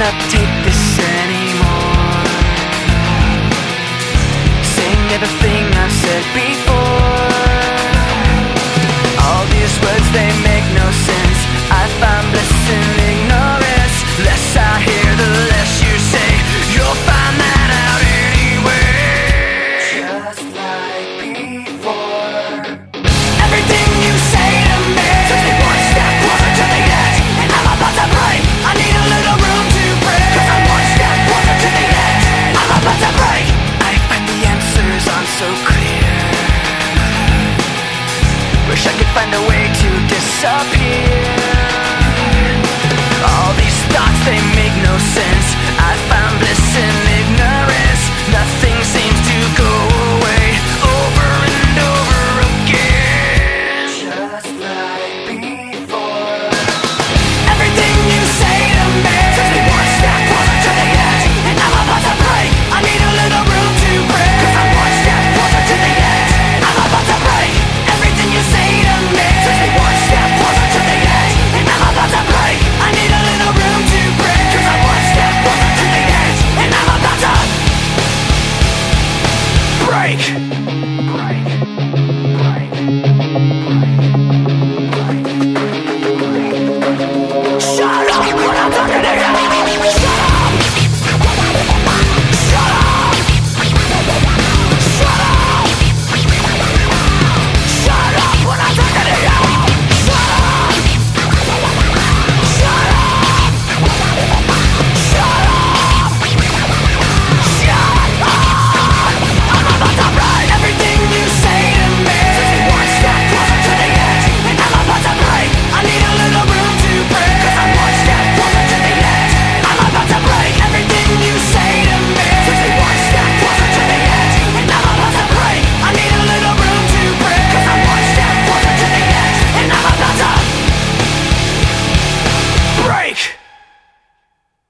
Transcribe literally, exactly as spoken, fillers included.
cannot take this anymore. Saying everything I've said before. All these words, they make no sense. I find bliss in ignorance. Less I hear, the less you say. You'll find that out anyway. Just like before. Everything you say to me takes me one step closer to the edge, and I'm about to break. I need a little room to breathe, 'cause I'm one step closer to the edge. I'm about to break. I find the answers aren't so clear. Wish I could find a way to disappear.